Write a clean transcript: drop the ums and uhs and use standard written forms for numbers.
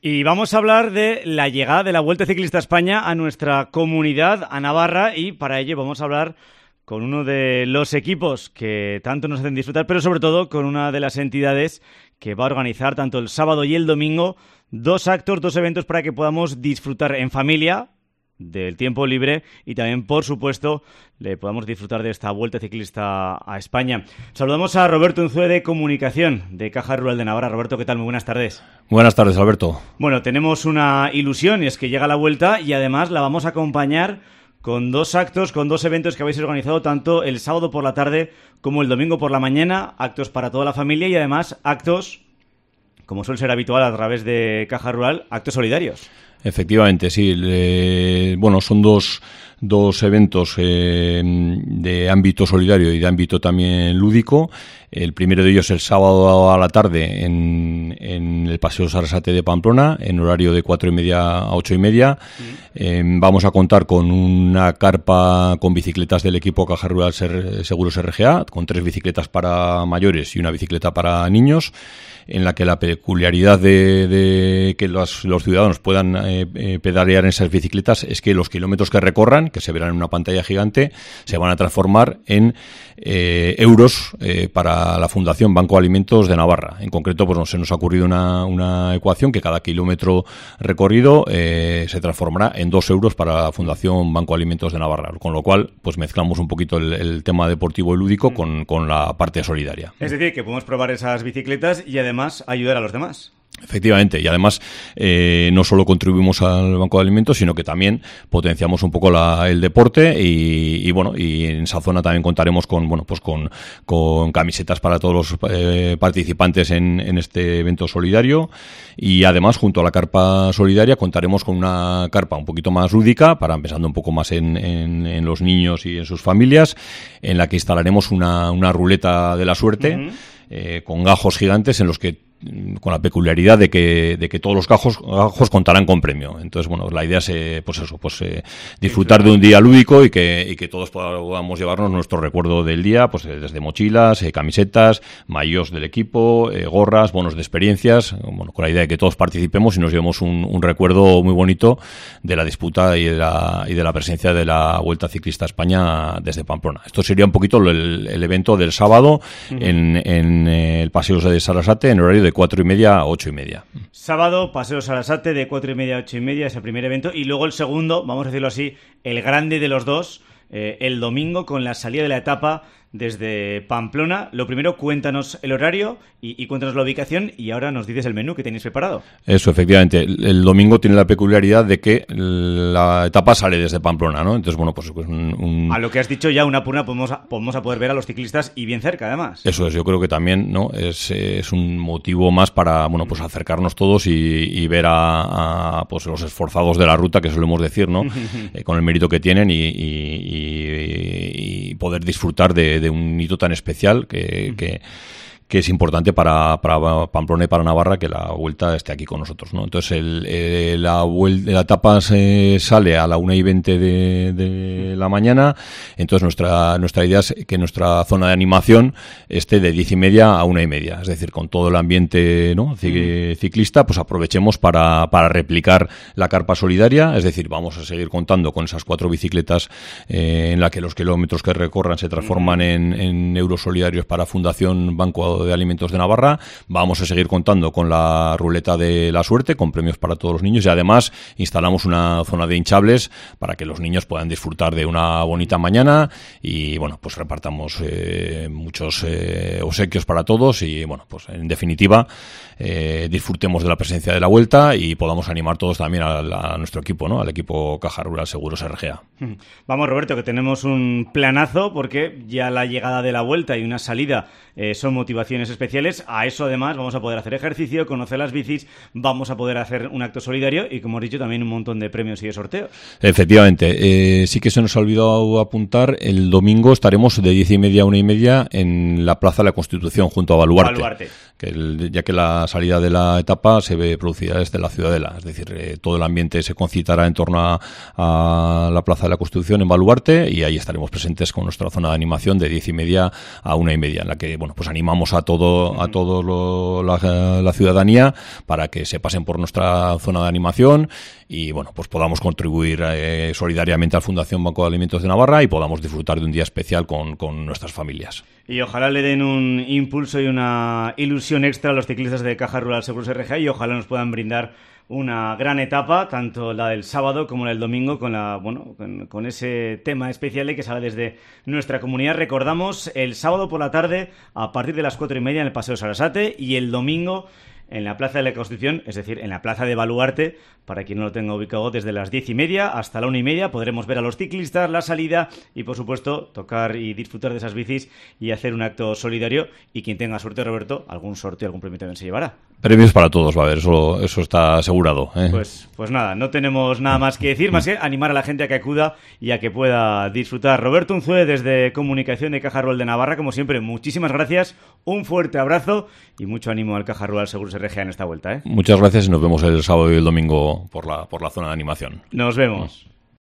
Y vamos a hablar de la llegada de la Vuelta Ciclista a España a nuestra comunidad, a Navarra, y para ello vamos a hablar con uno de los equipos que tanto nos hacen disfrutar, pero sobre todo con una de las entidades que va a organizar tanto el sábado y el domingo dos actos, dos eventos para que podamos disfrutar en familia del tiempo libre y también, por supuesto, le podamos disfrutar de esta Vuelta Ciclista a España. Saludamos a Roberto Unzué de Comunicación de Caja Rural de Navarra. Roberto, ¿qué tal? Muy buenas tardes. Buenas tardes, Alberto. Bueno, tenemos una ilusión y es que llega la Vuelta y además la vamos a acompañar con dos actos, con dos eventos que habéis organizado tanto el sábado por la tarde como el domingo por la mañana, actos para toda la familia y además actos, como suele ser habitual a través de Caja Rural, actos solidarios. Efectivamente, sí. Bueno, son dos eventos de ámbito solidario y de ámbito también lúdico. El primero de ellos el sábado a la tarde en el Paseo Sarasate de Pamplona, en horario de 4:30 a 8:30. Vamos a contar con una carpa con bicicletas del equipo Caja Rural Seguros RGA, con 3 bicicletas para mayores y una bicicleta para niños, en la que la peculiaridad de que los ciudadanos puedan pedalear en esas bicicletas es que los kilómetros que recorran, que se verán en una pantalla gigante, se van a transformar en euros para la Fundación Banco Alimentos de Navarra. En concreto, pues se nos ha ocurrido una ecuación que cada kilómetro recorrido se transformará en 2 euros para la Fundación Banco Alimentos de Navarra, con lo cual pues mezclamos un poquito el tema deportivo y lúdico con la parte solidaria. Es decir, que podemos probar esas bicicletas y además ayudar a los demás. Efectivamente, y además no solo contribuimos al Banco de Alimentos, sino que también potenciamos un poco el deporte y bueno, y en esa zona también contaremos con camisetas para todos los participantes en este evento solidario, y además junto a la carpa solidaria contaremos con una carpa un poquito más lúdica, para empezando un poco más en los niños y en sus familias, en la que instalaremos una ruleta de la suerte con gajos gigantes en los que, con la peculiaridad de que todos los gajos contarán con premio. Entonces, bueno, la idea es disfrutar de un día lúdico y que todos podamos llevarnos nuestro recuerdo del día, pues desde mochilas, camisetas, maillot del equipo, gorras, bonos de experiencias, bueno, con la idea de que todos participemos y nos llevemos un recuerdo muy bonito de la disputa y de la presencia de la Vuelta Ciclista a España desde Pamplona. Esto sería un poquito el evento del sábado en el Paseo de Sarasate, en horario de 4:30 a 8:30. Sábado, Paseo Sarasate, de 4:30 a 8:30, es el primer evento. Y luego el segundo, vamos a decirlo así, el grande de los dos, el domingo, con la salida de la etapa desde Pamplona. Lo primero, cuéntanos el horario y cuéntanos la ubicación, y ahora nos dices el menú que tenéis preparado. Eso, efectivamente. El domingo tiene la peculiaridad de que la etapa sale desde Pamplona, ¿no? Entonces, bueno, pues a lo que has dicho ya, una purna, podemos a poder ver a los ciclistas y bien cerca, además. Eso es, yo creo que también, ¿no? Es un motivo más para, bueno, pues acercarnos todos y ver a pues los esforzados de la ruta, que solemos decir, ¿no? Con el mérito que tienen y poder disfrutar de un hito tan especial que es importante para Pamplona y para Navarra que la Vuelta esté aquí con nosotros, ¿no? Entonces la etapa sale a la 1:20 de la mañana. Entonces nuestra idea es que nuestra zona de animación esté de 10:30 a 1:30, es decir, con todo el ambiente, ¿no? Ciclista, pues aprovechemos para replicar la carpa solidaria, es decir, vamos a seguir contando con esas 4 bicicletas en la que los kilómetros que recorran se transforman en euros solidarios para Fundación Banco de Alimentos de Navarra. Vamos a seguir contando con la ruleta de la suerte, con premios para todos los niños, y además instalamos una zona de hinchables para que los niños puedan disfrutar de una bonita mañana y, bueno, pues repartamos muchos obsequios para todos y, bueno, pues en definitiva disfrutemos de la presencia de la Vuelta y podamos animar todos también a nuestro equipo, ¿no? Al equipo Caja Rural Seguros RGA. Vamos, Roberto, que tenemos un planazo, porque ya la llegada de la Vuelta y una salida son motivaciones especiales. A eso, además, vamos a poder hacer ejercicio, conocer las bicis, vamos a poder hacer un acto solidario y, como has dicho, también un montón de premios y de sorteos. Efectivamente. Sí que se nos ha olvidado apuntar, el domingo estaremos de 10:30 a 1:30 en la Plaza de la Constitución, junto a Baluarte. Ya que la salida de la etapa se ve producida desde la Ciudadela, es decir, todo el ambiente se concitará en torno a la Plaza de la Constitución en Baluarte, y ahí estaremos presentes con nuestra zona de animación de 10:30 a 1:30, en la que, bueno, pues animamos invitamos a todo la ciudadanía para que se pasen por nuestra zona de animación y bueno, pues podamos contribuir solidariamente a la Fundación Banco de Alimentos de Navarra y podamos disfrutar de un día especial con nuestras familias. Y ojalá le den un impulso y una ilusión extra a los ciclistas de Caja Rural Seguros RGA y ojalá nos puedan brindar una gran etapa, tanto la del sábado como la del domingo, con ese tema especial de que sale desde nuestra comunidad. Recordamos, el sábado por la tarde, a partir de las 4:30 en el Paseo Sarasate, y el domingo en la Plaza de la Constitución, es decir, en la Plaza de Baluarte, para quien no lo tenga ubicado, desde las 10:30 hasta la 1:30 podremos ver a los ciclistas, la salida y, por supuesto, tocar y disfrutar de esas bicis y hacer un acto solidario. Y quien tenga suerte, Roberto, algún sorteo, algún premio también se llevará. Premios para todos, va a haber, eso está asegurado. Pues nada, no tenemos nada más que decir, más que animar a la gente a que acuda y a que pueda disfrutar. Roberto Unzué, desde Comunicación de Caja Rural de Navarra, como siempre, muchísimas gracias, un fuerte abrazo y mucho ánimo al Caja Rural Seguros RGA en esta vuelta. Muchas gracias y nos vemos el sábado y el domingo por la zona de animación. Nos vemos.